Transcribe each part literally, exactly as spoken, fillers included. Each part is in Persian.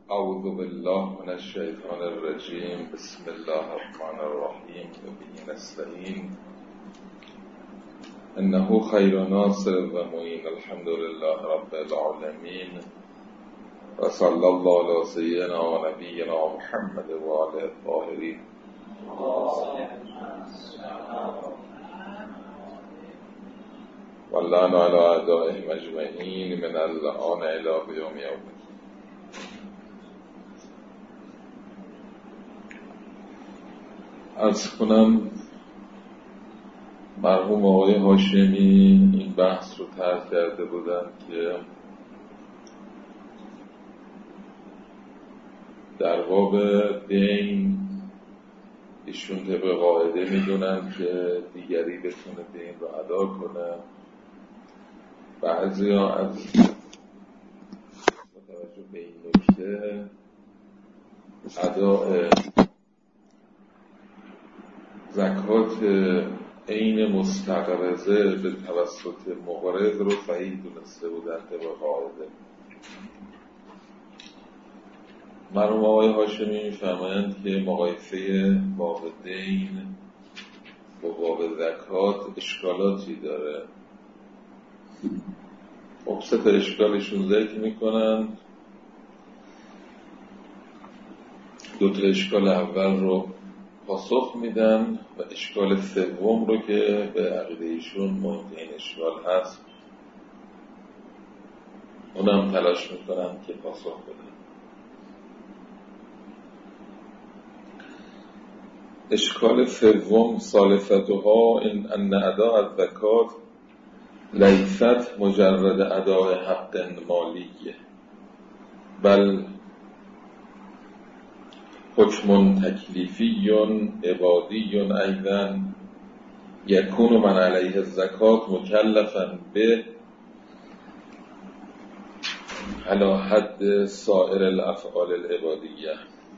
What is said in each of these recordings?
اعوذ بالله من الشیطان الرجیم. بسم الله الرحمن الرحیم. و به نستعین انه خیر ناصر و معین. الحمد لله رب العالمین و صلی الله علی سیدنا و نبینا محمد و آله الطاهرین. واللعن علی اعدائهم اجمعین من الآن الی یوم الدین. عرض کنم مرحوم آقای هاشمی این بحث رو طرح کرده بودن که در باب دین ایشون طبق قاعده میدونن که دیگری بتونه دین رو ادا کنه. بعضی ها از متوجه به این نکته اداء زکات عین مستقرضه به توسط مقرض رو صحیح دونسته بودن طبق قاعده. مرحوم آقای هاشمی می‌فرمایند که مقایسه باب دین با باب زکات اشکالاتی داره. خب سه تا اشکالشون ذکر میکنن. دو تا اشکال اول رو پاسخ میدن و اشکال سوم رو که به عقیده ایشون مهمترین اشکال هست اونم تلاش میکنن که پاسخ بدن. اشکال سوم ثالثتها ان ان اداء الزکات لیست مجرد اداء حق مالیه بل حکم تکلیفی عبادی ایضا یکون من علیه الزکات مکلفا به علی حد سایر الافعال العبادیه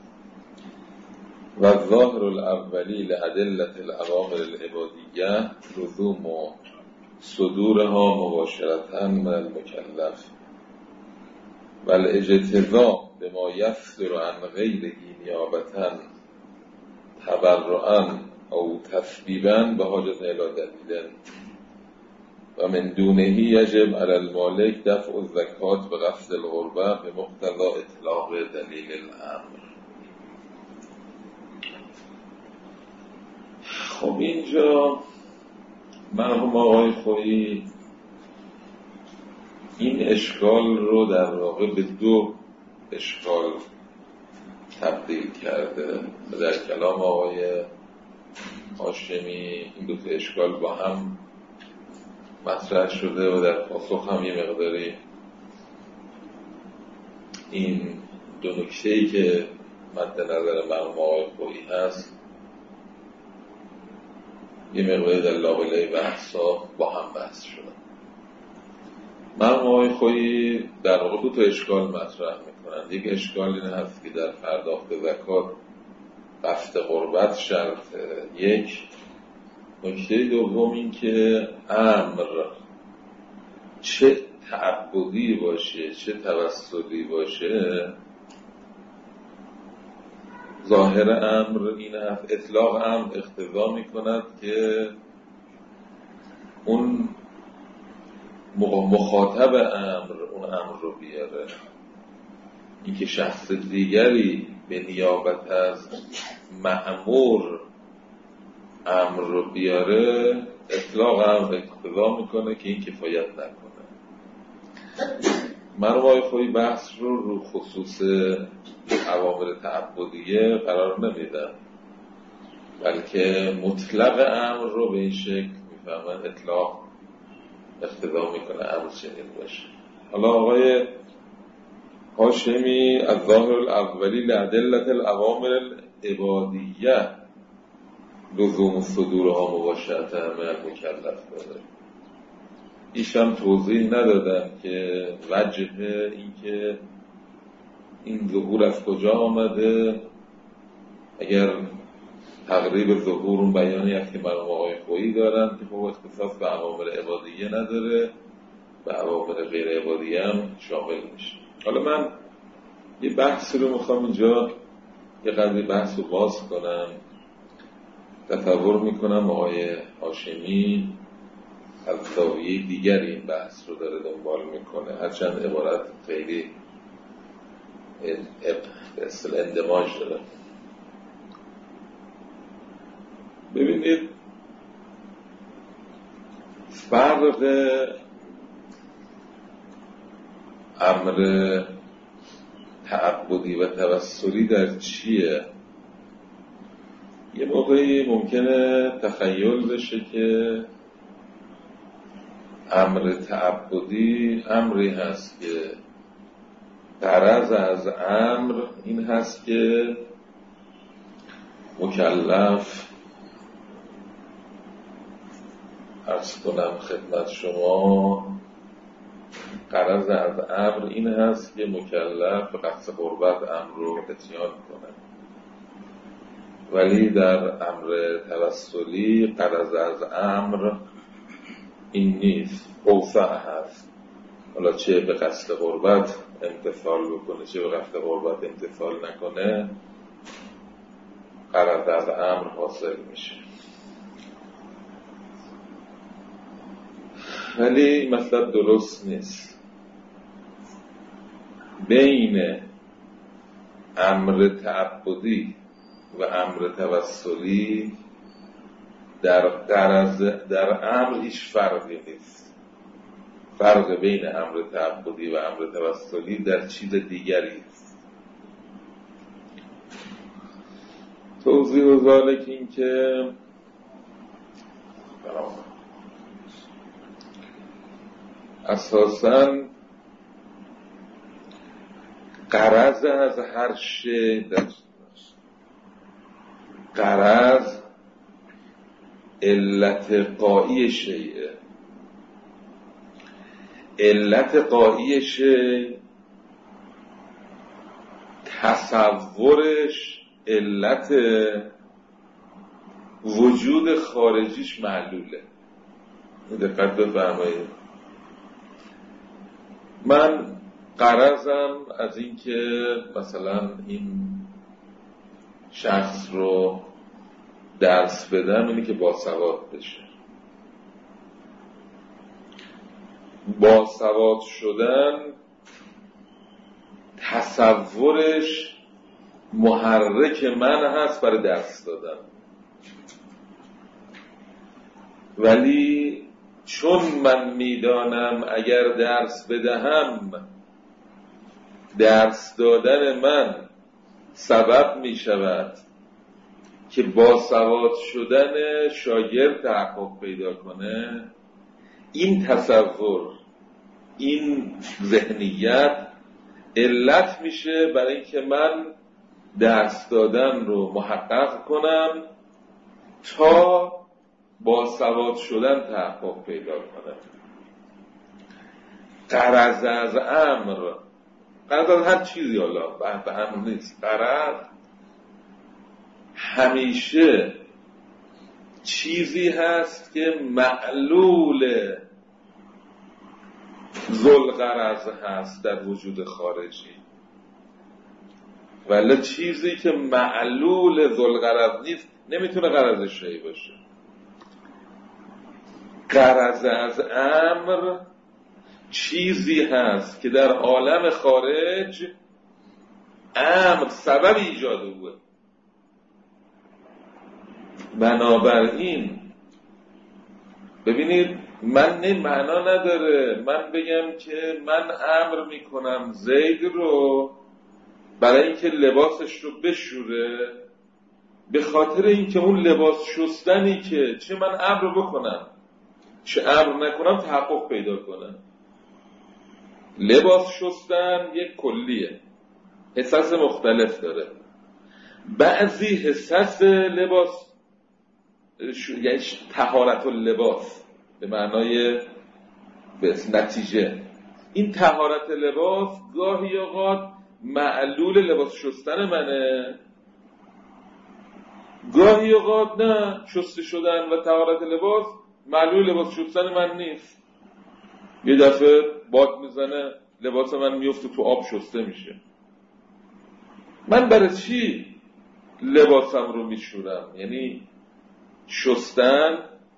و الظاهر الاولی لادله الاوامر العبادیه لزوم صدورها مباشرة من المکلف و الاجتزاء بما یصدر عن غیره نیابة تبرعا او تثبیبا به حاجت الی دلیل و من دونه یجب علی المالک دفع الزکات به قصد القربه به مقتضا اطلاق دلیل الامر. خب اینجا مرحوم آقای خویی این اشکال رو در واقع به دو اشکال تبدیل کرده و در کلام آقای هاشمی این دو تا اشکال با هم مطرح شده و در پاسخ هم یه مقداری این دو نکته‌ای که مد نظر مرحوم آقای خویی هست یه مقداری در لابلای بحثا با هم بحث شدن. مرحوم آقای خویی در واقع دو تا اشکال مطرح میکنن. یک اشکال این هست که در پرداخت زکات قصد قربت شرطه. یک نکته دوم این که امر چه تعبدی باشه چه توسلی باشه ظاهر امر این هست، اطلاق امر اقتضا میکند که اون مخاطب امر اون امر رو بیاره. این که شخص دیگری به نیابت از مأمور امر رو بیاره اطلاق امر اقتضا میکنه که این کفایت نکنه. مرحوم آقای خویی بحث رو رو خصوص اوامر تعبدیه قرار نمیدن بلکه مطلق امر رو به این شکل میفهمن اطلاق اقتضا میکنه امر چنین باشه. حالا آقای هاشمی از ظاهر الاولی لادله الاوامر العبادیه لزوم صدورها مباشرة من المکلف داره. ایشم توضیح ندادن که وجه این که این ظهور از کجا آمده. اگر تقریب ظهور اون بیانی هست که مرحوم آقای خویی دارن که خب اختصاص به اوامر عبادیه نداره، به اوامر غیر عبادیه هم شامل میشه. حالا من یه بحثی رو میخوام اینجا یه قدری بحث رو باز کنم. تصور میکنم آقای هاشمی از زاویه دیگری این بحث رو داره دنبال میکنه، هرچند عبارت خیلی به اصطلاح اندماج داره. ببینید فرق امر تعبدی و توسلی در چیه؟ یه موقعی ممکنه تخیل بشه که امر تعبدی امری هست که غرض از امر این هست که مکلف، عرض کنم خدمت شما، غرض از امر این هست که مکلف به قصد قربت امر رو اتیان کنه. ولی در امر توسلی غرض از امر این نیست، اوسع هست. حالا چه به قصد قربت امتثال بکنه چه به قصد قربت امتثال نکنه، غرض از امر حاصل میشه. ولی این مطلب درست نیست. بین امر تعبدی و امر توسلی در غرض در امر هیچ فرقی نیست. فرق بین امر تعبدی و امر توسلی در چیز دیگری است. توضیح و ذالک این که اساساً غرض از هر شی در غرض علت قایی شیء. علت قایی شی تصورش علت وجود خارجیش معلوله. دقت بفرمایید. من غرضم از این که مثلا این شخص رو درس بدم اینه که باسواد بشه. باسواد شدن تصورش محرک من هست برای درس دادن. ولی چون من میدانم اگر درس بدهم درس دادن من سبب می شود که باسواد شدن شاگرد تحقق پیدا کنه، این تصور، این ذهنیت علت میشه برای اینکه من درس دادن رو محقق کنم تا باسواد شدن تحقق پیدا کنم. غرض از امر، غرض از هر چیزی، حالا به هم نیست، غرض همیشه چیزی هست که معلول ذوالغرض هست در وجود خارجی. ولی چیزی که معلول ذوالغرض نیست نمیتونه غرض شیء باشه. غرض از امر چیزی هست که در عالم خارج امر سبب ایجاد اوه. بنابراین ببینید، من نه معنا نداره من بگم که من امر میکنم زید رو برای اینکه لباسش رو بشوره، به خاطر اینکه اون لباس شستنی که چه من امر رو بکنم چه امر نکنم تحقق پیدا کنم. لباس شستن یک کلیه، حساس مختلف داره. بعضی حساس لباس یعنی طهارت اللباس به معنای به نتیجه، این طهارت لباس گاهی اوقات معلول لباس شستن منه، گاهی اوقات نه، شسته شدن و طهارت لباس معلول لباس شستن من نیست. یه دفعه باد میزنه لباس من میفته تو آب شسته میشه، من برای چی لباسم رو میشورم؟ یعنی شستن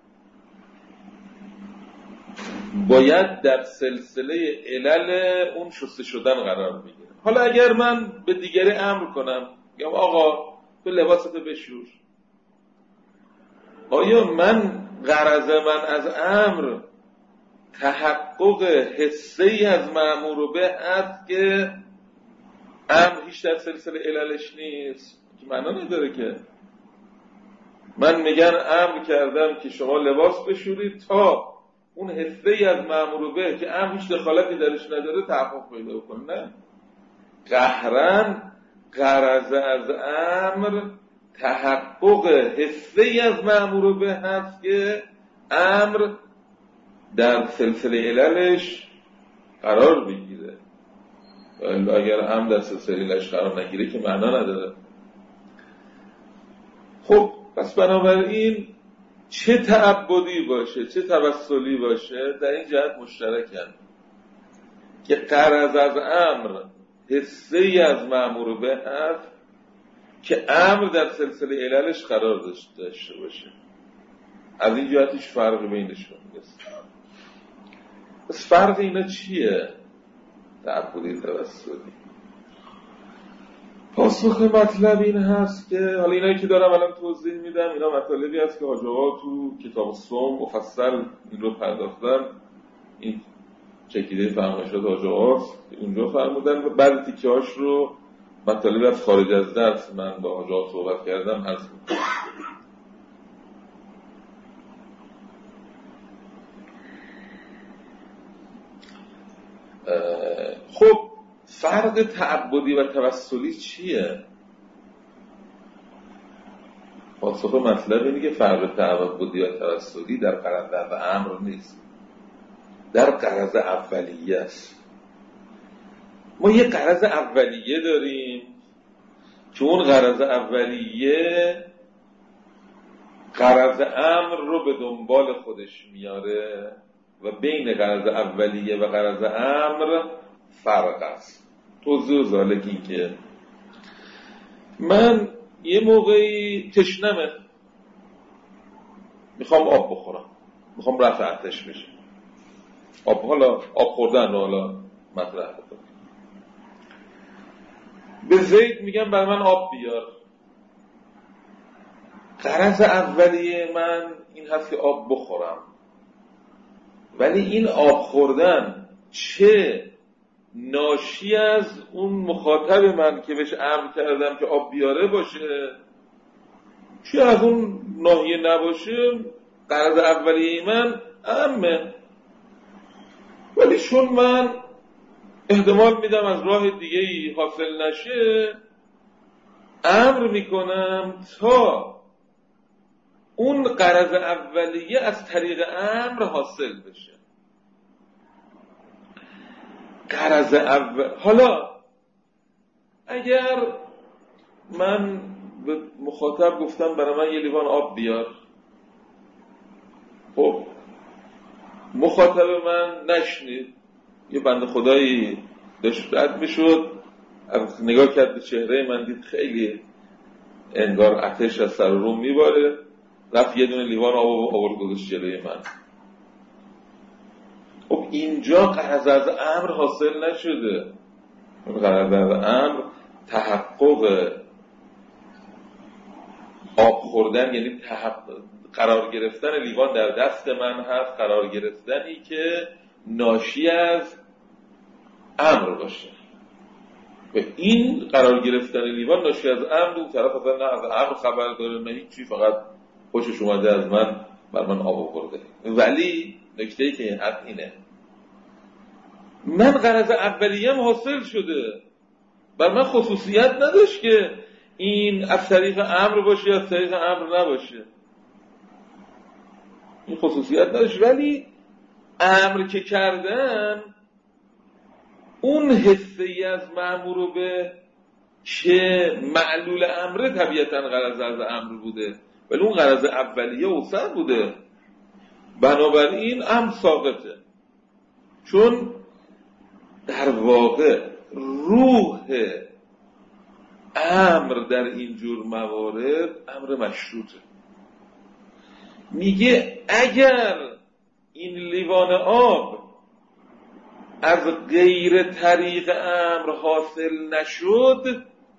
باید در سلسله علل اون شسته شدن قرار بگیره. حالا اگر من به دیگری امر کنم بگم آقا تو لباستو بشور، آیا من غرض من از امر تحقق حسه‌ای از مأمور به هست که امر هیچ در سلسله عللش نیست؟ که معنا نداره که من میگن امر کردم که شما لباس بشورید تا اون حسه‌ای از مأمور به که امر هیچ دخالتی درش نداره تحقق پیدا کنه. نه، قهرن غرض از امر تحقق حسه‌ای از مأمور به هست که امر در سلسله عللش قرار بگیره. اگر امر در سلسله عللش قرار نگیره که معنا نداره. خب پس بنابراین چه تعبدی باشه چه توسلی باشه در این جهت مشترکن که غرض از امر حسه‌ای از مأمور به هست که امر در سلسله عللش قرار داشته باشه. از این جهت هیچ فرقی بینشون نیست. بس فرق اینا چیه؟ تعبدی توسلی. پاسخ مطلب این هست که حالا اینایی که دارم الان توضیح میدم اینا مطالبی هست که حاج آقا تو کتاب صوم مفصل این رو پرداختن. این چکیده فرمایشات حاج آقا اونجا فرمودن و بعد تیکه‌هاش رو مطالبی از خارج از درس من با حاج آقا صحبت کردم هست. خب فرق تعبدی و توسلی چیه؟ پاسخ مطلب اینه که فرق تعبدی و توسلی در غرض و امر نیست، در غرض اولیه است. ما یه غرض اولیه داریم که اون غرض اولیه غرض امر رو به دنبال خودش میاره و بین غرض اولیه و غرض امر فرق است. توضیح ذالک این که من یه موقعی تشنمه میخوام آب بخورم، میخوام رفع آتش بشه، آب حالا آب خوردن رو حالا مطرح بکنم، به زید میگم برای من آب بیار. غرض اولیه من این هست که آب بخورم، ولی این آب خوردن چه ناشی از اون مخاطب من که بهش امر کردم که آب بیاره باشه چه از اون ناحیه نباشه، غرض اولیه من امه. ولی چون من احتمال میدم از راه دیگه ای حاصل نشه امر میکنم تا اون غرض اولیه از طریق امر حاصل بشه. غرض اول حالا اگر من به مخاطب گفتم برای من یه لیوان آب بیار، خب مخاطب من نشنید، یه بنده خدایی داشت رد میشد، از نگاه کرد به چهره من دید خیلی انگار آتش از سر روم میباره، رفت یه دونه لیوان آب آورد گذاشت جلوی من. خب اینجا غرض از امر حاصل نشده. غرض از امر تحقق آب خوردن، یعنی تحقق قرار گرفتن لیوان در دست من هست، قرار گرفتنی که ناشی از امر باشه. و این قرار گرفتن لیوان ناشی از امر، اون طرف اصلا نه از امر خبر داره نه هیچی، فقط خوشش اومده از من بر من آب خورده. ولی نکته‌ای که این حد اینه، من غرض اولیه‌ام حاصل شده، بر من خصوصیت نداشت که این از طریق امر باشه یا از طریق امر نباشه، این خصوصیت نداشت. ولی امر که کردن اون حسه‌ای از مأمور به که معلول امره طبیعتاً غرض از امر بوده، ولی اون غرض اولیه اوسع بوده، بنابراین امر ساقطه. چون در واقع روح امر در اینجور موارد امر مشروطه. میگه اگر این لیوان آب از غیر طریق امر حاصل نشد،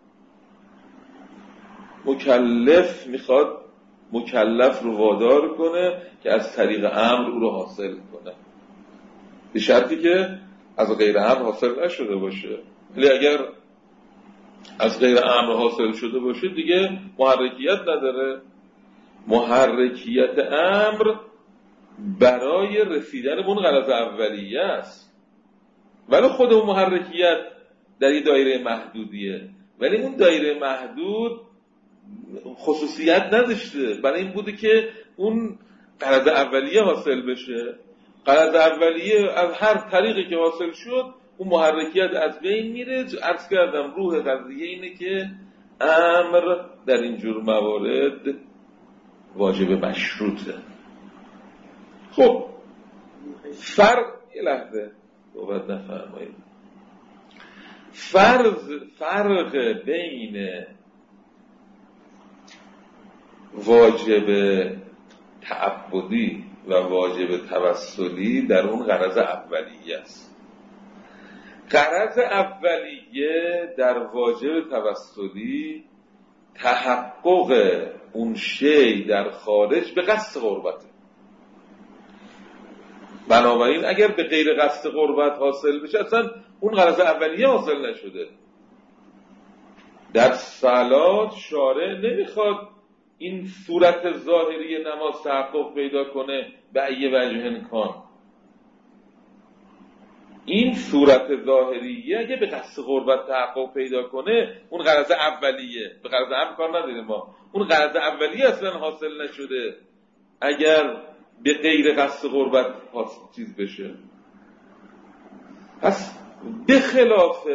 مکلف میخواد مکلف رو وادار کنه که از طریق امر او رو حاصل کنه، به شرطی که از غیر امر حاصل نشده باشه. ولی اگر از غیر امر حاصل شده باشه دیگه محرکیت نداره. محرکیت امر برای رسیدن به اون غرض اولیه است، ولی خود اون محرکیت در این دایره محدودیه، ولی اون دایره محدود خصوصیت نداشته، برای این بوده که اون غرض اولیه حاصل بشه. غرض اولیه از هر طریقی که حاصل شد اون محرکیت از بین میره. عرض کردم روح قضیه اینه که امر در اینجور موارد واجب مشروطه. خب فرق یه لحظه باید نفرمایید فرض فرق بین واجب تعبدی و واجب توسلی در اون غرض اولیه است. غرض اولیه در واجب توسلی تحقق اون شی در خارج به قصد قربته. بنابراین اگر به غیر قصد قربت حاصل بشه اصلا اون غرض اولیه حاصل نشده. در صلات شارع نمیخواد این صورت ظاهری نماز تحقق پیدا کنه به ای وجه کان. این صورت ظاهریه اگه به قصد قربت تحقق پیدا کنه اون غرض اولیه، به غرض هم کار نداریم ما، اون غرض اولیه اصلا حاصل نشده اگر به غیر قصد قربت حاصل چیز بشه. پس به خلاف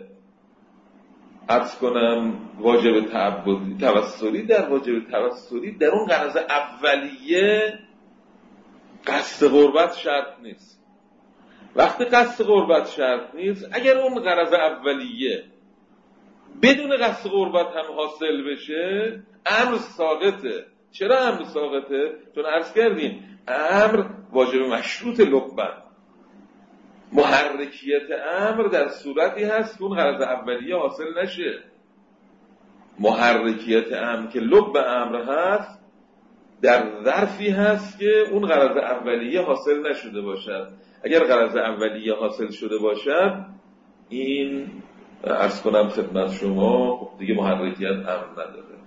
عرض کنم واجب تعبدی توسلی، در واجب توسلی در اون غرض اولیه قصد قربت شرط نیست. وقتی قصد قربت شرط نیست، اگر اون غرض اولیه بدون قصد قربت هم حاصل بشه امر ساقطه. چرا امر ساقطه؟ چون عرض کردیم امر واجب مشروط لبن. محرکیت امر در صورتی هست که اون غرض اولیه حاصل نشه. محرکیت امر که لب امر هست در ظرفی هست که اون غرض اولیه حاصل نشده باشد. اگر غرض اولیه حاصل شده باشد این عرض کنم خدمت شما دیگه محرکیت امر نداره.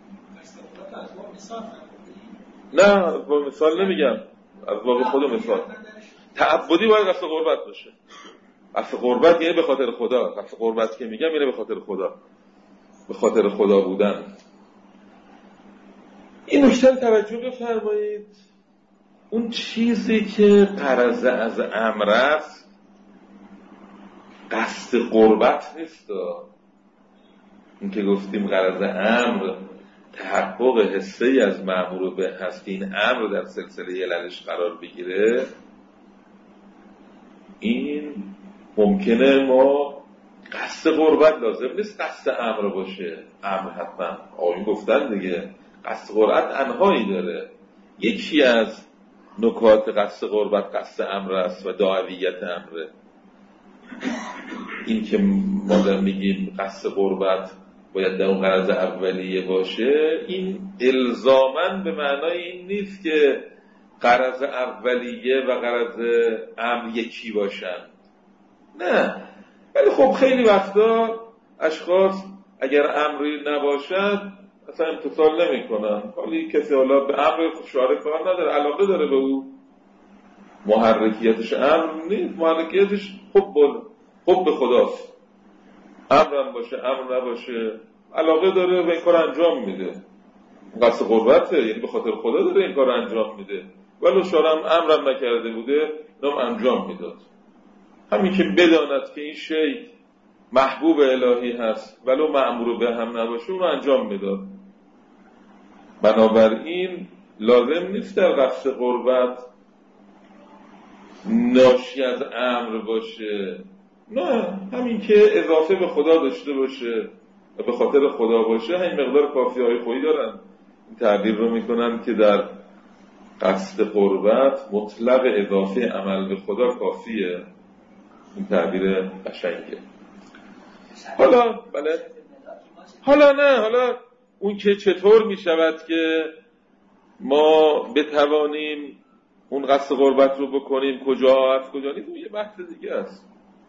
نه با مثال نمیگم، از باب خود مثال. تعبدی باید قصد قربت باشه. قصد قربت یعنی به خاطر خدا. قصد قربت که میگم یعنی به خاطر خدا، به خاطر خدا بودن. این نکته توجه بفرمایید. اون چیزی که غرض از امر است قصد قربت نیست. این که گفتیم غرض امر تحقق حسه‌ای از مأمور به هست که این امر در سلسله عللش قرار بگیره، این ممکنه ما قصد قربت لازم نیست قصد امر باشه. امر حتما آیین گفتن دیگه قصد قربت انهایی داره. یکی از نکات قصد قربت قصد امر است و دعویت امره. این که ما در میگیم قصد قربت باید در اون غرض اولیه باشه، این الزاماً به معنای این نیست که غرض اولیه و غرض امر یکی باشن. نه، ولی خب خیلی وقتا اشخاص اگر امری نباشد اصلا امتثال نمی کنن. ولی کسی حالا به امر شارع کار نداره، علاقه داره به او، محرکیتش امر نیست، محرکیتش حب حب خداست. امرم باشه امر نباشه علاقه داره و این کار انجام میده. قصد قربته، یعنی به خاطر خدا داره این کار انجام میده. ولو شارع امرم نکرده بوده نام انجام میداد. همین که بداند که این شی محبوب الهی هست ولو مأمور به هم نباشه اون انجام میداد. بنابراین لازم نیست در قصد قربت ناشی از امر باشه. نه، همین که اضافه به خدا داشته باشه، و به خاطر خدا باشه، این مقدار کافی های خویی دارن این تعبیر رو میکنن که در قصد قربت مطلق اضافه عمل به خدا کافیه. این تعبیر قشنگه. حالا بله حالا نه حالا اون که چطور می شود که ما بتوانیم اون قصد قربت رو بکنیم، کجا از کجا نیست، اون یه بحث دیگه است.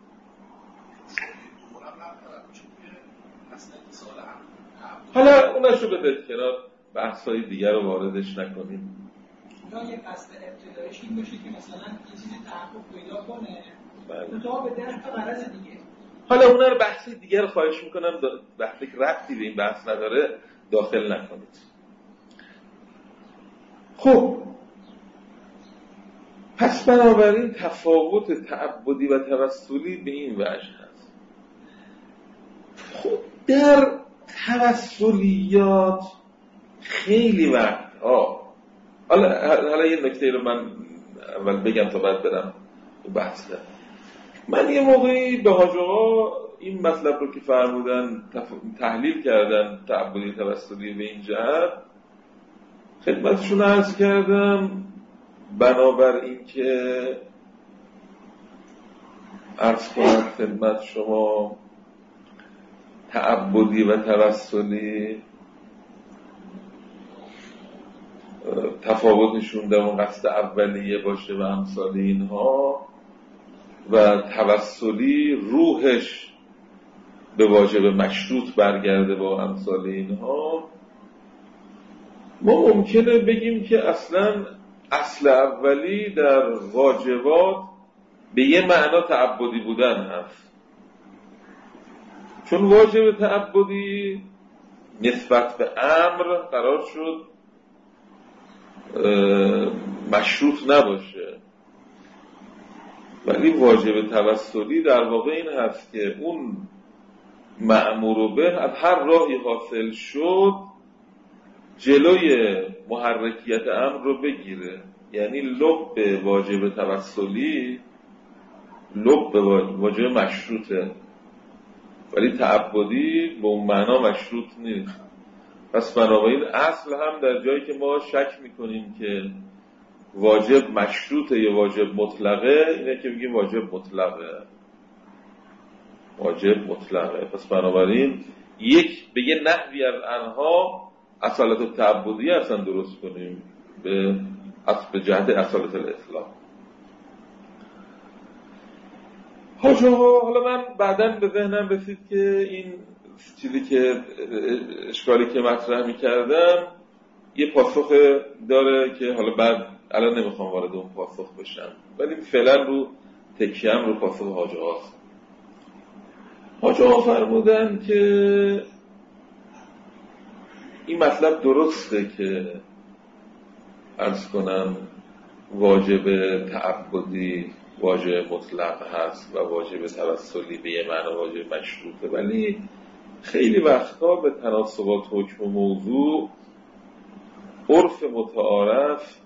حالا اونش رو بذارید کنار، بحث‌های دیگر رو واردش نکنیم. یا یه قصد ابتدایش این باشه که مثلا یه چیزی تحقق پیدا کنه تا به درک تا غرض دیگه. حالا اونا رو بحثی دیگر رو خواهش میکنم بحثی که ربطی به این بحث نداره داخل نکنید. خب پس بنابراین تفاوت تعبدی و توسلی به این وجه هست. خب در توسلیات خیلی وقتها، حالا حالا یه نکته رو من اول بگم تا بعد برم بحث کنم. من یه موقعی به حاج آقا این مطلب رو که فرمودن تحلیل کردن تعبدی توسلی به این جهت خدمتشون عرض کردم، بنابر این که عرض کنم خدمت شما تعبدی و توسلی تفاوتشون در اون قصد اولیه باشه و امثال اینها، و توسلی روحش به واجب مشروط برگرده با امثال اینها، ما ممکنه بگیم که اصلا اصل اولی در واجبات به یه معنا تعبدی بودن هست، چون واجب تعبدی نسبت به امر قرار شد مشروط نباشه، ولی واجب توسلی در واقع این هست که اون مأمور به از هر راهی حاصل شد جلوی محرکیت امر رو بگیره. یعنی لب واجب توسلی لب واجب مشروطه، ولی تعبدی به اون معنا مشروط نیست. پس بنابراین اصل هم در جایی که ما شک میکنیم که واجب مشروطه یا واجب مطلقه، اینه که میگیم واجب مطلقه، واجب مطلقه. پس بنابراین یک به یه نحوی از انها اصالت تعبدی اصلا درست کنیم به به جهت اصالت الاسلام. حاج آقا حالا من بعداً به ذهنم رسید که این چیزی که اشکالی که مطرح می‌کردم یه پاسخ داره که حالا بعد الان نمیخوام وارد اون پاسخ بشم، ولی فعلا رو تکیم رو پاسخ حاج آقاست. حاج آقا فرمودن که این مطلب درسته که عرض کنم واجب تعبدی واجب مطلق هست و واجب توسلی به یه معنی واجب مشروطه، ولی خیلی وقتا به تناسبات حکم و موضوع عرف متعارف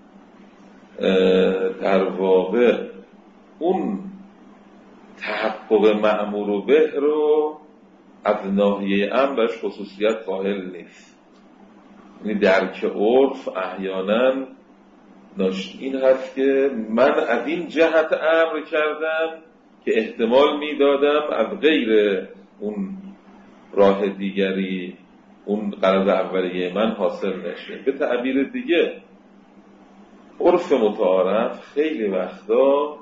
در واقع اون تحقق مأمور به رو از ناحیه امرش خصوصیت قائل نیست. یعنی درک عرف احیانا این هست که من از این جهت امر کردم که احتمال میدادم از غیر اون راه دیگری اون غرض اولیه من حاصل نشه. به تعبیر دیگه عرف متعارف خیلی وقتا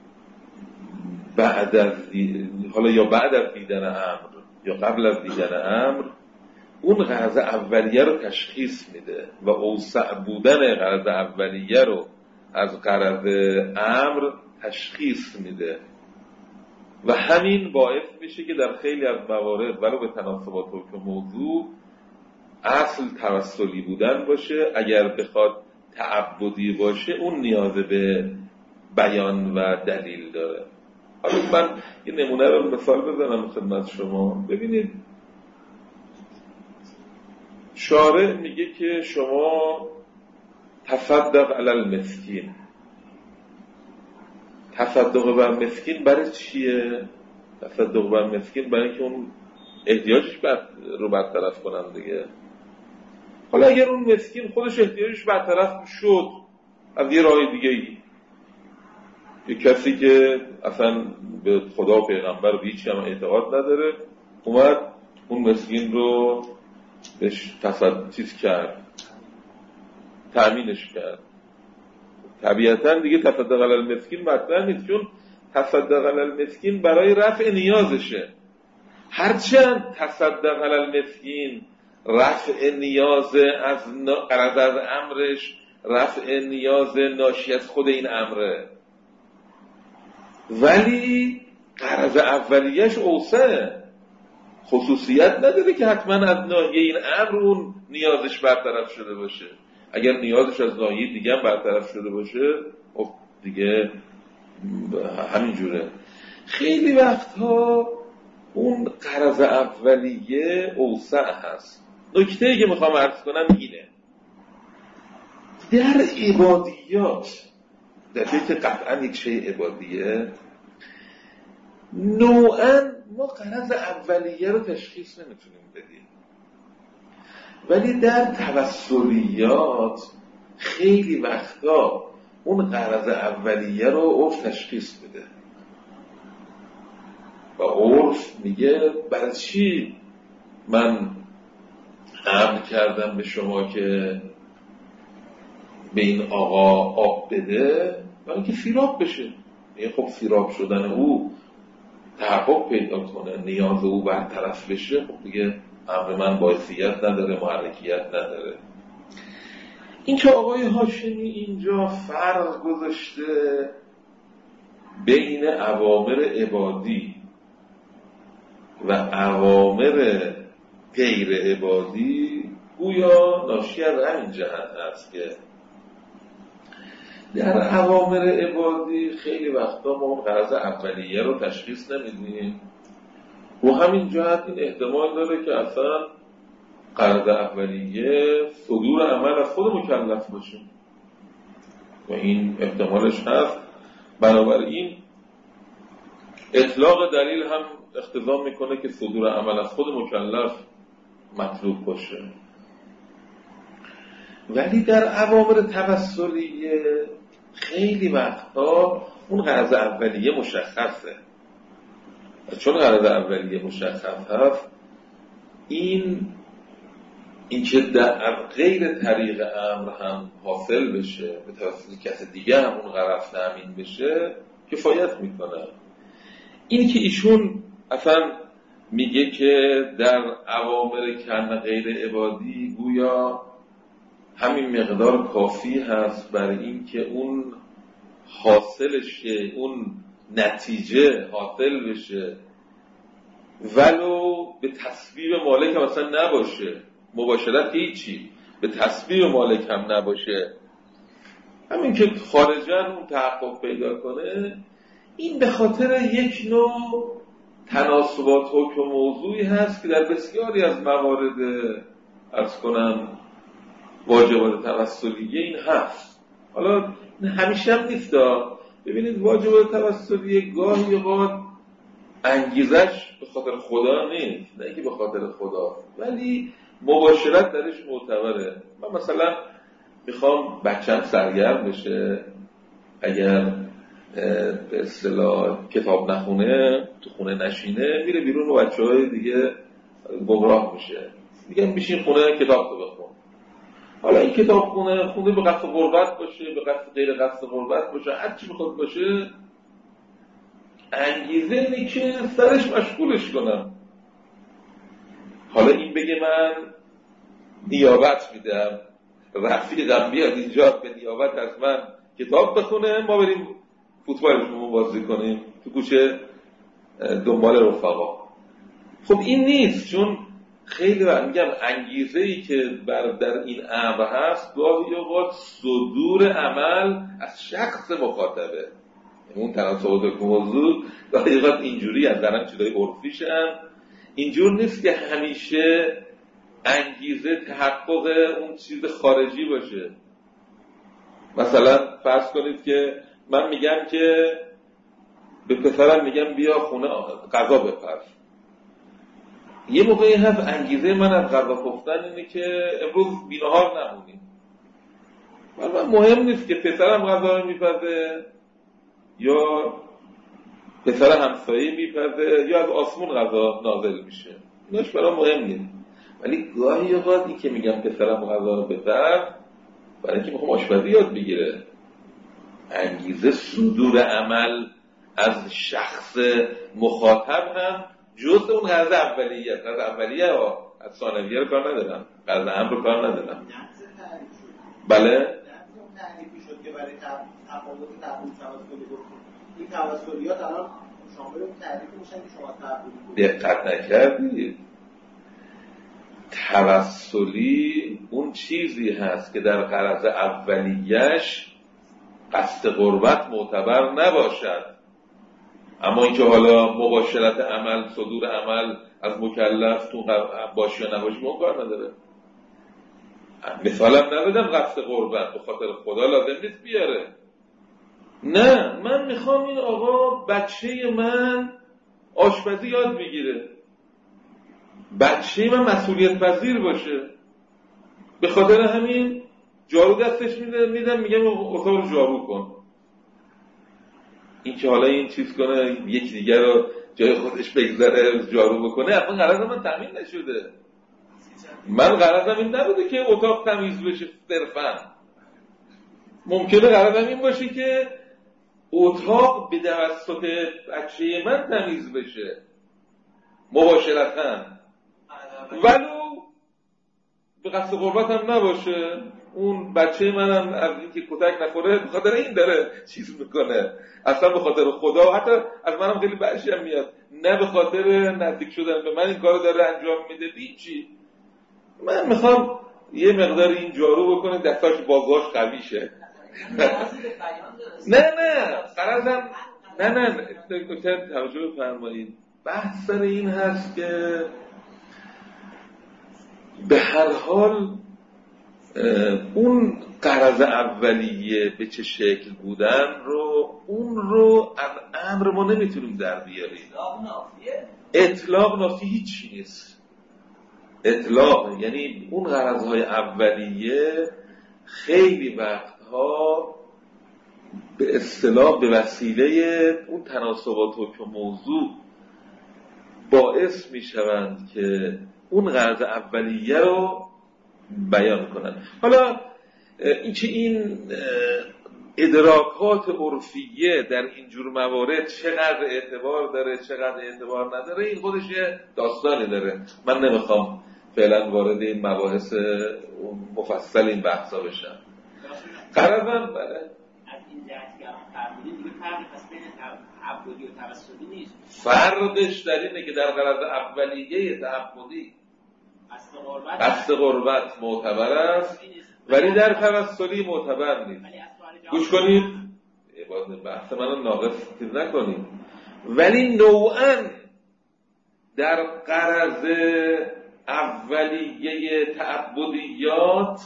بعد از دی... حالا یا بعد از دیدن امر یا قبل از دیدن امر اون غرض اولیه رو تشخیص میده و اوسع بودن غرض اولیه رو از غرض امر تشخیص میده و همین باعث میشه که در خیلی از موارد ولو به تناسبات حکم موضوع اصل توسلی بودن باشه. اگر بخواد تعبدی باشه اون نیاز به بیان و دلیل داره. حالا من یه نمونه رو مثال بزنم خدمت شما. ببینید شارع میگه که شما تصدق علی المسکین. تصدق بر مسکین برای چیه؟ تصدق بر مسکین برای که اون احتیاجش بر رو برطرف کنن دیگه. حالا اگر اون مسکین خودش احتیاجش برطرف شد از یه راه دیگه ای، یه کسی که اصلا به خدا و پیغمبر و هیچ هم اعتقاد نداره اومد اون مسکین رو بهش تصد چیز کرد، تأمینش کرد، طبیعتاً دیگه تصدق علی المسکین مطرح نیست، چون تصدق علی المسکین برای رفع نیازشه. هرچند تصدق علی المسکین رفع نیاز از قرض از امرش رفع نیاز ناشی از خود این امره، ولی قرض اولیش اوسعه، خصوصیت نداره که حتما از ناحیه این امر اون نیازش برطرف شده باشه. اگر نیازش از ناحیه دیگه هم برطرف شده باشه خب دیگه همین جوره. خیلی وقتها اون قرض اولیه اوسع هست. نکته‌ای که میخوام عرض کنم اینه، در عبادیات، در جایی که قطعا یک شیء عبادیه، نوعاً ما قرض اولیه رو تشخیص نمیتونیم بدیم، ولی در توسلیات خیلی وقتا اون قرض اولیه رو عرف تشخیص میده و عرف میگه برای چی من امر کردم به شما که به این آقا آب بده برای اینکه سیراب بشه. میگه خب سیراب شدن او تحقق پیدا کنه، نیاز او برطرف بشه، خب دیگه امر من باعثیت نداره، محرکیت نداره. این که آقای هاشمی اینجا فرق گذاشته بین اوامر عبادی و اوامر غیر عبادی، گویا ناشی از همین جهت هست که در اوامر عبادی خیلی وقتا ما اون قرض اولیه رو تشخیص نمیدیم و همین جهت این احتمال داره که اصلا قرض اولیه صدور عمل از خود مکلف باشه و این احتمالش هست. بنابراین اطلاق دلیل هم اقتضا میکنه که صدور عمل از خود مکلف مطلوب باشه. ولی در اوامر توسلیه خیلی وقتا اون قرض اولیه مشخصه. چون قرض اولیه مشخص هست، این این که در غیر طریق امر هم حاصل بشه، به توسط کس دیگه هم اون قرض تامین بشه، کفایت میکنه. این که ایشون اصلا میگه که در اوامر کن غیر عبادی گویا همین مقدار کافی هست برای این که اون حاصلش، اون نتیجه حاصل بشه، ولو به تصویب مالک هم اصلا نباشه، مباشرت هیچی، به تصویب مالک هم نباشه، همین که خارجاً اون تحقق پیدا کنه. این به خاطر یک نوع تناسبات حکم موضوعی هست که در بسیاری از موارد عرض کنم واجبات توسلیه این هست. حالا همیشه هم نیست. ببینید واجبات توسلیه گاهی اوقات انگیزش به خاطر خدا نیست، نه اینکه به خاطر خدا، ولی مباشرت درش معتبره. من مثلا میخوام بچه‌م سرگرم بشه، اگر به اصطلاح کتاب نخونه، تو خونه نشینه، میره بیرون و بچه‌های دیگه گمراه میشه، دیگه میشین خونه کتاب تو بخون. حالا این کتاب خونه خونه به قصد غربت باشه، به قصد غیر قصد غربت باشه، هر چی بخواد باشه، انگیزه اینه که سرش مشغولش کنم. حالا این بگه من نیابت میدم، رفیقم بیاد اینجا به نیابت از من کتاب بخونه، ما بریم فوتبالشون بازی کنیم تو کوچه دنبال رفقا. خب این نیست، چون خیلی وقت میگم انگیزه ای که بر در این امر هست گاهی اوقات صدور عمل از شخص مخاطبه. اون تناسبات موضوع گاهی اوقات اینجوری از درن چیزای عرفیشن، اینجور نیست که همیشه انگیزه تحقق اون چیز خارجی باشه. مثلا فرض کنید که من میگم که به پسرم میگم بیا خونه غذا بپز، یه موقعی هست انگیزه من از غذا پختن اینه که امروز بی‌نهار نمونیم. من مهم نیست که پسرم غذا رو میپزه یا پسر همسایه میپزه یا از آسمون غذا نازل میشه، ایناش برام مهم نیست. ولی گاهی اوقات این که میگم پسرم غذا رو بپز برای اینکه میخوام آشپزی یاد بگیره. انگیزه صدور عمل از شخص مخاطب هم جزء اون غرض اولیه است. غرض اولیه ها از ثانویه رو کار ندارم، غرض امر رو کار ندارم. بله تعریفی شد که برای تفاوت تفاوت توسلی گفتیم این توسلیات الان شامل اون تعریفی میشن که شما تعریفی دقت نکردید. توسلی اون چیزی هست که در غرض اولیه‌اش قصد قربت معتبر نباشد، اما اینکه حالا مباشرت عمل، صدور عمل از مکلف تو باشی یا نباشی اون کار نداره. مثالم ندادم قصد قربت به خاطر خدا لازم نیست بیاره. نه، من میخوام این آقا بچه من آشپزی یاد بگیره، بچه من مسئولیت پذیر باشه، به خاطر همین جارو دستش میدم میدم میگم اتاق رو جارو کن. این که حالا این چیز کنه یکی دیگر رو جای خودش بگذاره جارو بکنه، اصلا غرض من تامین نشده. من غرضم این نبوده که اتاق تمیز بشه صرفا. ممکنه غرضم این باشه که اتاق به توسط بچه من تمیز بشه مباشرتاً، ولو به قصد قربت هم نباشه. اون بچه منم از این که کتک نخوره به خاطر این داره چیز میکنه، اصلا به خاطر خدا. حتی از منم خیلی بحشم میاد، نه به خاطر نزدیک شدن به من این کارو داره انجام میده. چی؟ من میخوام یه مقدار این جارو بکنه دستاش بازاش قوی شه. نه نه قرارم نه نه نکته توجه بفرمایید. بحث سر این هست که به هر حال اون غرض اولیه به چه شکل بودن رو اون رو از امر ما نمیتونیم در بیاریم. اطلاق نافی هیچی نیست. اطلاق یعنی اون غرضهای اولیه خیلی وقتها به اصطلاح به وسیله اون تناسبات حکم موضوع باعث میشوند که اون غرض اولیه رو بیان کنن. حالا اینکه این ادراکات عرفیه در اینجور موارد چقدر اعتبار داره چقدر اعتبار نداره این خودش یه داستانی داره. من نمیخوام فعلا وارد این مباحث مفصل این بحثا بشم. قرارم بله از این جهت که الان فرمودید دیگه فرقی پس بین تعبدی و توسلی نیست. فرقش در اینه که در غرض اولیه تعبدی قصد قربت معتبر است ولی در توسلی معتبر نیست. گوش کنید بحث منو ناقص نکنید. ولی نوعاً در غرض اولیه تعبدیات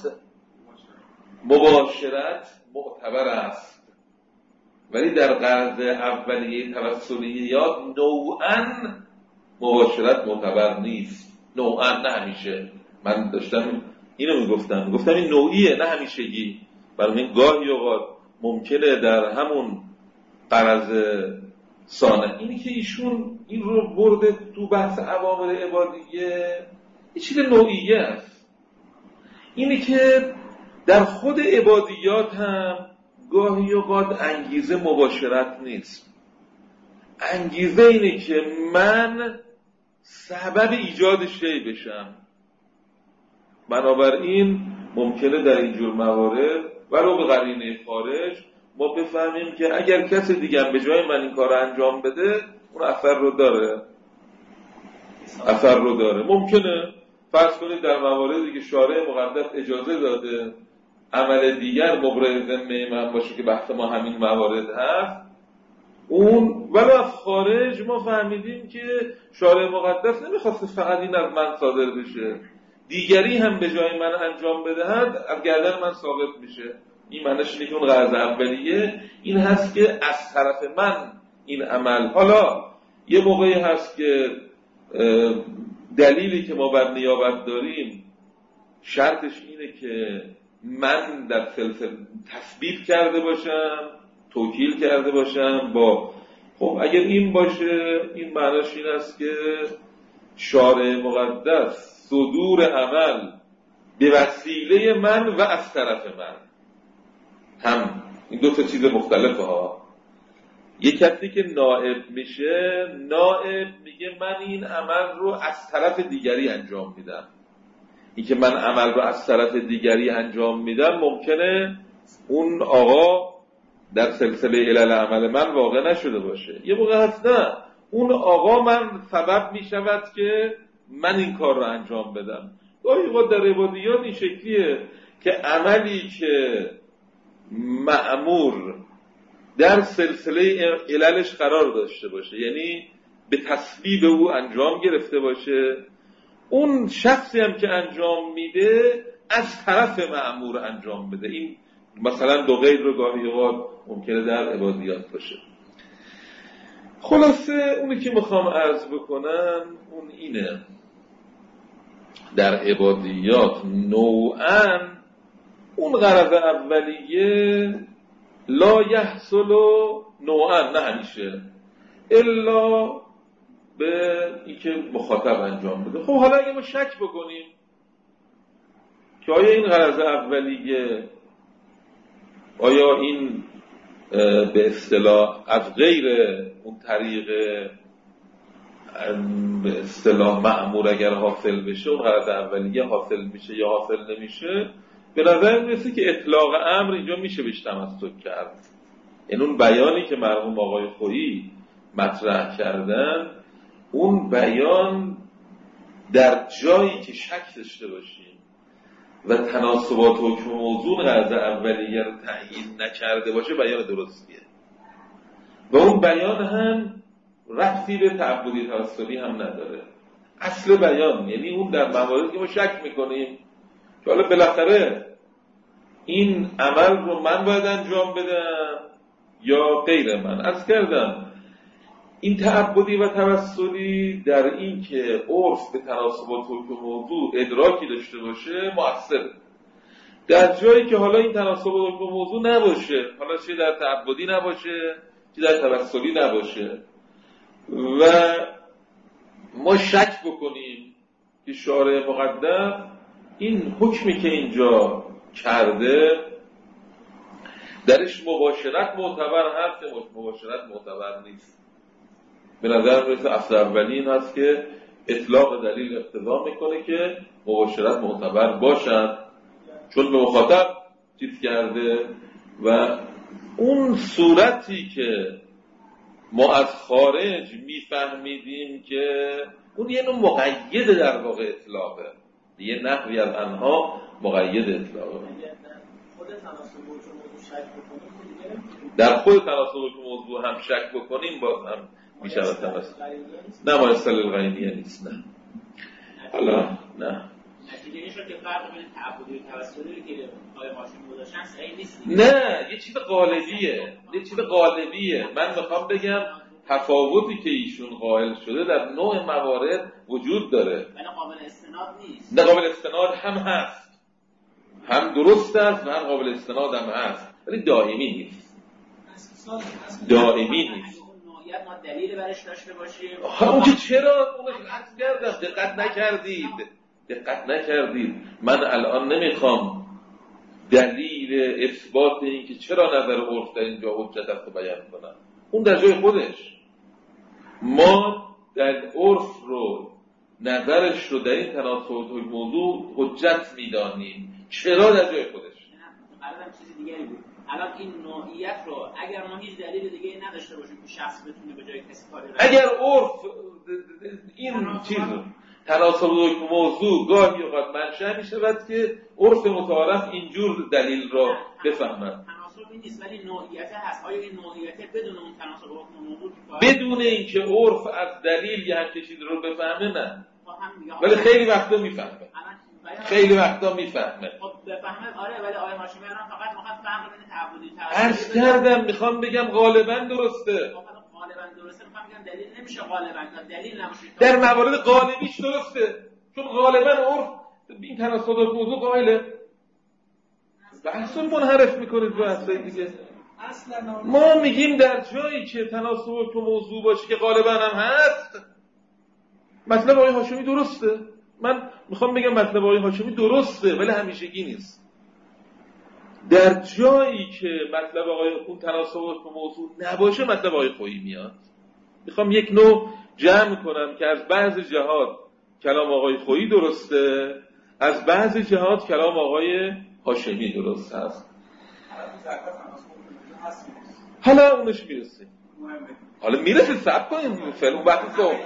مباشرت معتبر است، ولی در غرض اولیه توسلیات نوعاً مباشرت معتبر نیست. نوعاً نه همیشه. من داشتم اینو میگفتم گفتم این نوعیه نه همیشگی. برای این گاهی اوقات ممکنه در همون غرض ثانویه اینی که ایشون این رو برده تو بحث عوامل عبادیه این چیز نوعیه است. اینی که در خود عبادیات هم گاهی اوقات انگیزه مباشرت نیست. انگیزه اینه که من سبب ایجاد شی بشم. بنابراین ممکنه در اینجور موارد ولو به قرینه خارج ما بفهمیم که اگر کسی دیگه هم به جای من این کار رو انجام بده اون اثر رو داره اثر رو داره. ممکنه فرض کنید در مواردی که شارع مقدس اجازه داده عمل دیگر مبرز ذمه من باشه که بحث ما همین موارد هست، اون ولو از خارج ما فهمیدیم که شارع مقدس نمیخواسته فقط این از من صادر بشه، دیگری هم به جای من انجام بدهد از گردن من ثابت میشه. این معنیش اینه که اون غرض اولیه این هست که از طرف من این عمل. حالا یه موقعی هست که دلیلی که ما بر نیابت داریم شرطش اینه که من در سلسله تثبیت کرده باشم، توکیل کرده باشم با. خب اگر این باشه، این معناش این است که شارع مقدس صدور عمل به وسیله من و از طرف من، هم این دو تا چیز مختلفه ها. یک کسی که نائب میشه، نائب میگه من این عمل رو از طرف دیگری انجام میدم. این که من عمل رو از طرف دیگری انجام میدم ممکنه اون آقا در سلسله علل عمل من واقع نشده باشه. یه موقع هست نه، اون آقا من سبب میشود که من این کار رو انجام بدم. گاهی اوقات در عبادیات این شکلیه که عملی که مأمور در سلسله عللش قرار داشته باشه، یعنی به تصویب او انجام گرفته باشه، اون شخصی هم که انجام میده از طرف مأمور انجام بده. این مثلا دو غیر رو گاهی اوقات ممکنه در عبادیات باشه. خلاصه اونی که میخوام عرض بکنم اون اینه، در عبادیات نوعاً اون غرض اولیه لا یحصل نوعاً، نه همیشه، الا به اینکه مخاطب انجام بده. خب حالا اگه ما شک بکنیم که آیا این غرض اولیه، آیا این به اصطلاح از غیر اون طریق به اصطلاح مأمور اگر حاصل بشه اون غرض اولیه حاصل میشه یا حاصل نمیشه، به نظر میرسه که اطلاق امر اینجا میشه بهش تمسک کرد. این اون بیانی که مرحوم آقای خویی مطرح کردن، اون بیان در جایی که شک داشته باشیم و تناسبات حکم موضوع غرض اولیه رو تعیین نکرده باشه بیان درستیه و اون بیان هم ربطی به تعبدی توسلی هم نداره. اصل بیان یعنی اون در مواردی که ما شک میکنیم که حالا بالاخره این عمل رو من باید انجام بدم یا غیر من. عرض کردم این تعبدی و توسلی در این که عرف به تناسبات حکم موضوع ادراکی داشته باشه مؤثره. در جایی که حالا این تناسبات حکم موضوع نباشه، حالا چه در تعبدی نباشه چه در توسلی نباشه و ما شک بکنیم که شارع مقدس این حکمی که اینجا کرده درش مباشرت معتبر هست یا مباشرت معتبر نیست. به نظر میرسه اصل اولی این هست که اطلاق دلیل اقتضا میکنه که مباشرت معتبر باشد چون به مخاطب چیز کرده و اون صورتی که ما از خارج میفهمیدیم که اون یه نوع مقید در واقع اطلاقه، یه نحوی از انها مقید اطلاقه. در خود تناسب موضوع هم شک بکنیم باز هم میشه تناسب. نه ما اصل الغینیه نیست، نه حالا نه نتیجه این شد که فرق بین تعبدی و توسلی که آقای هاشمی گذاشتن صحیح نیست. نه یه چیز غالبیه، یه چیز غالبیه. من میخوام بگم تفاوتی که ایشون قائل شده در نوع موارد وجود داره، ولی قابل استناد نیست. نه قابل استناد هم هست، هم درست است و هم قابل استناد هم هست، ولی دائمی نیست. دائمی نیست. نوعیت ما دلیل برش داشته باشیم. اون که چرا اونش عرض کردم دقت نکردید دقت نکردید من الان نمیخوام دلیل اثبات این که چرا نظر عرف در اینجا حجت است رو بیان کنم، اون در جای خودش. ما در عرف رو نظرش رو در این تناسب موضوع حجت میدانیم، چرا در جای خودش. الان چیز دیگری بود. الان این نوعیت رو اگر ما هیچ دلیل دیگه نداشته باشیم که شخص بتونه به جای کسی کاری رو اگر عرف این چیز تناسب موضوع گاهی اوقات منشأ میشود که عرف متعارف اینجور دلیل را بفهمد. تناسبی نیست ولی نوعیت هست. آیا این نوعیت بدون اون تناسب موضوع بدون اینکه عرف از دلیل یه همچین چیزی رو بفهمه نه، ولی خیلی وقتا میفهمه، خیلی وقتا میفهمه. خب بفهمه آره، ولی آقای هاشمی الان فقط میخواد فرق بین تعبدی عرض کردم میخوام بگم غالبا درسته. غالبا درسته، میخوام بگم دلیل نمیشه غالبا، دلیل نمیشه. در موارد غالبیش درسته، چون غالبا عرف این تناسبات موضوع قائله. بحث منحرف میکنید به اصل دیگه. ما میگیم در جایی که تناسب تو موضوع باشه که غالبا هم هست، مطلب آقای هاشمی درسته. من میخوام بگم مطلب آقای هاشمی درسته ولی همیشگی نیست. در جایی که مطلب آقای اون تناسبات تو موضوع نباشه، مطلب آقای خویی میاد. میخوام یک نوع جمع کنم که از بعضی جهات کلام آقای خویی درسته، از بعضی جهات کلام آقای هاشمی درست هست. حالا اونش میرسه، حالا میرسه. صبر کنید فعلا اون وقت کن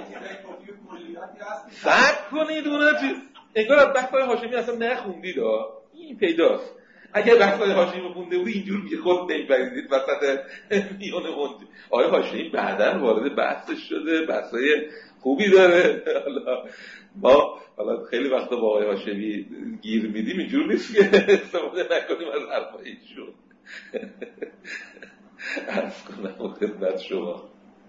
صبر کنید. اونه چیز انگار از بحث های هاشمی اصلا نخوندید. این پیداست. اگر بحث های هاشمی خونده بودی اینجور میگه خود نمیبریدید وسط میون اون. آقای هاشمی بعداً وارد بحثش شده، بحثای خوبی داره. حالا ما حالا خیلی وقتا با آقای هاشمی گیر میدیم، اینجور نیست که استفاده نکنیم از حرفای ایشون. عرض کنم خدمت شما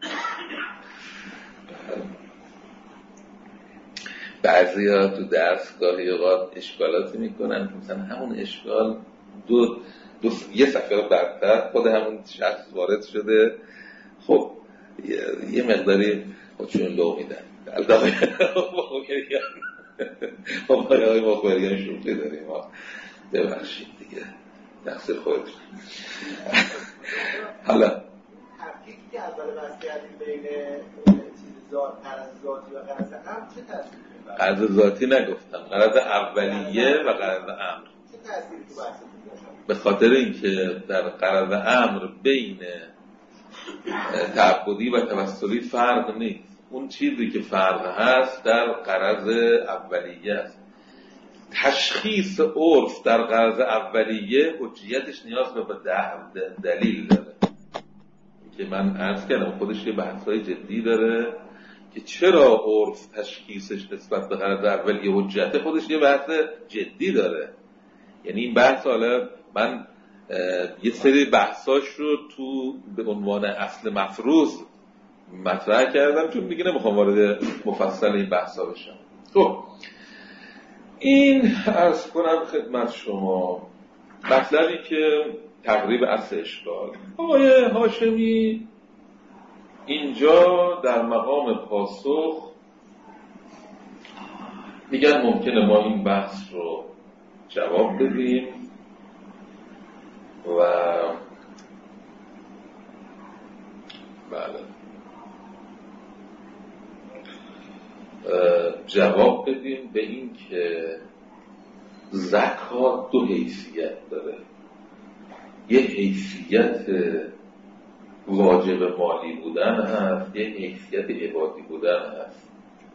بعضی ها تو درس گاهی اوقات اشکالاتی میکنن، مثلا همون اشکال دو, دو یه صفحه برتر خود همون شخص وارد شده، خب یه, یه مقداری خودشون لو میدن. البته خب آقای مخبریان شوخی داریم ها، ببخشید دیگه تقصیر خودتون. حالا تفکیکی که اول بحث کردیم بین چیز ذات، قرض ذاتی و قرض امر چه تأثیری می‌ذاره؟ قرض ذاتی نگفتم، قرض اولیه و قرض امر. چه تأثیری تو بحثتون داشت؟ به خاطر اینکه در قرض امر بین تعبدی و توسلی فرق نیست. اون چیزی که فرق هست در قرض اولیه است. تشخیص عرف در قرض اولیه حجیتش نیاز به دلیل داره که من عرض کردم خودش یه بحثای جدی داره که چرا عرف تشخیصش نسبت به قرض اولیه حجت، خودش یه بحث جدی داره. یعنی این بحث حالا من یه سری بحثاش رو تو به عنوان اصل مفروض مطرح کردم چون دیگه نمیخوام وارد مفصل این بحثا بشم. خب این عرض کنم خدمت شما مطلبی که تقریب اصل اشکال. آقای هاشمی اینجا در مقام پاسخ میگن ممکنه ما این بحث رو جواب بدیم و بله جواب بدیم به این که زکات دو حیثیت داره. یه حیثیت واجب مالی بودن هست، یه حیثیت عبادی بودن هست.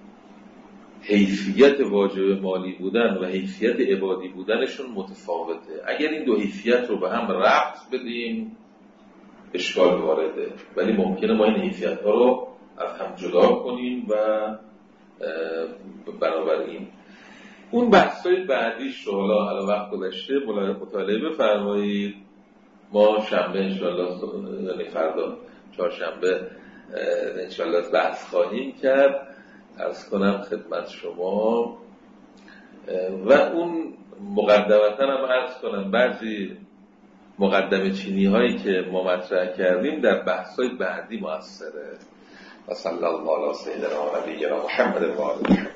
حیثیت واجب مالی بودن و حیثیت عبادی بودنشون متفاوته. اگر این دو حیثیت رو به هم ربط بدیم اشکال وارده، ولی ممکنه ما این حیثیت ها رو از هم جدا کنیم و بنابراین اون بحثای بعدیش رو حالا حالا وقت گذشته مطالعه بفرمایید. ما شنبه انشالله یعنی فردا چهارشنبه انشالله بحث خواهیم کرد. عرض کنم خدمت شما و اون مقدمتا هم عرض کنم بعضی مقدمه چینی هایی که ما مطرح کردیم در بحثای بعدی مؤثره. و صلی الله علی سیدنا و نبینا محمد و آله.